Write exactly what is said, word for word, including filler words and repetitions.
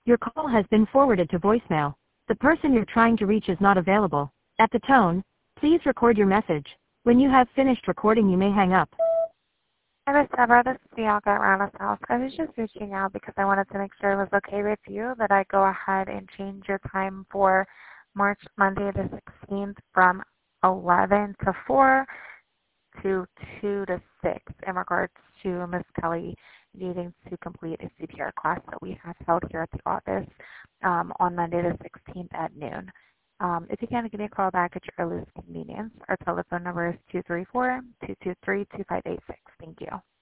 Your call has been forwarded to voicemail. The person you're trying to reach is not available. At the tone, please record your message. When you have finished recording, you may hang up. Hi, Miss Deborah. This is Bianca at Roundhouse House. I was just reaching out because I wanted to make sure it was okay with you that I go ahead and change your time for March Monday the sixteenth from eleven to four to two to six in regards to Miss Kelly needing to complete a C P R class that we have held here at the office um, on Monday the sixteenth at noon. Um, if you can, give me a call back at your earliest convenience. Our telephone number is two three four, two two three, two five eight six. Thank you.